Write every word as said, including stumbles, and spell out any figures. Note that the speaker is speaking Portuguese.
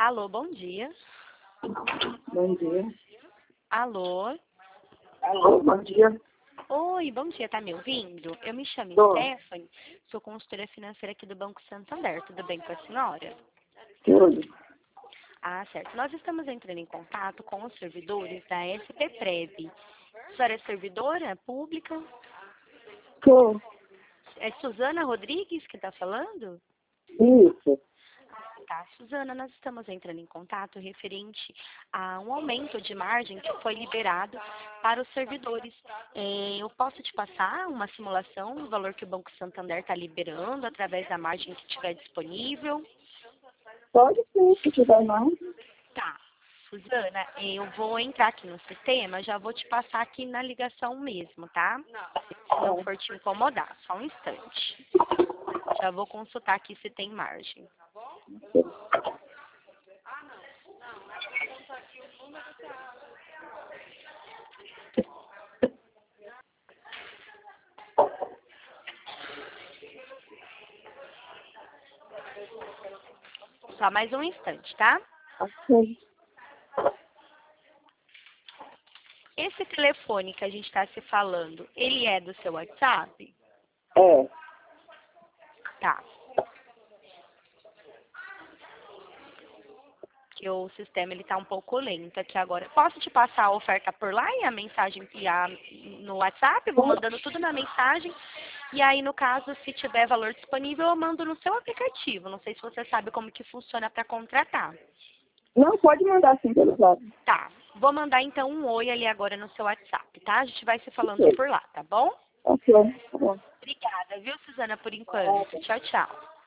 Alô, bom dia. Bom dia. Alô. Alô, bom dia. Oi, bom dia, tá me ouvindo? Eu me chamo Tô. Stephanie, sou consultora financeira aqui do Banco Santander, tudo bem com a senhora? Tudo. Ah, certo. Nós estamos entrando em contato com os servidores da S P Prev. A senhora é servidora pública? Tô. É Suzana Rodrigues que está falando? Isso. Tá, Suzana, nós estamos entrando em contato referente a um aumento de margem que foi liberado para os servidores. Eh, Eu posso te passar uma simulação do valor que o Banco Santander está liberando através da margem que tiver disponível? Pode ser, se tiver mais. Tá. Suzana, eu vou entrar aqui no sistema, já vou te passar aqui na ligação mesmo, tá? Se não for te incomodar, só um instante. Já vou consultar aqui se tem margem. Só mais um instante, tá? Ok. Esse telefone que a gente está se falando, ele é do seu WhatsApp? É. Tá. Que o sistema ele tá um pouco lento aqui agora. Posso te passar a oferta por lá e a mensagem e a, no WhatsApp? Vou mandando tudo na mensagem. E aí, no caso, se tiver valor disponível, eu mando no seu aplicativo. Não sei se você sabe como que funciona para contratar. Não, pode mandar sim pelo lado. Tá. Vou mandar então um oi ali agora no seu WhatsApp, tá? A gente vai se falando Ok. por lá, tá bom? Ok. Tá bom. Obrigada, viu, Suzana, por enquanto. Tchau, tchau.